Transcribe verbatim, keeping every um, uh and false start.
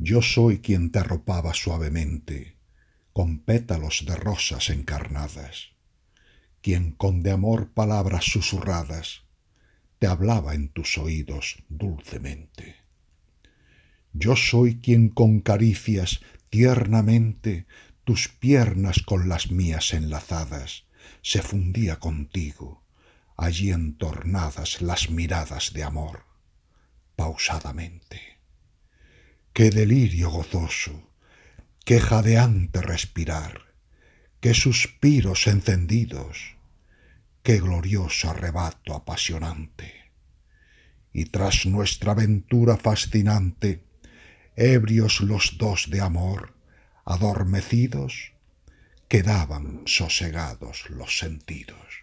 Yo soy quien te arropaba suavemente con pétalos de rosas encarnadas, quien con de amor palabras susurradas te hablaba en tus oídos dulcemente. Yo soy quien con caricias tiernamente tus piernas con las mías enlazadas se fundía contigo, allí entornadas las miradas de amor, pausadamente. Qué delirio gozoso, qué jadeante respirar, qué suspiros encendidos, qué glorioso arrebato apasionante. Y tras nuestra aventura fascinante, ebrios los dos de amor, adormecidos, quedaban sosegados los sentidos.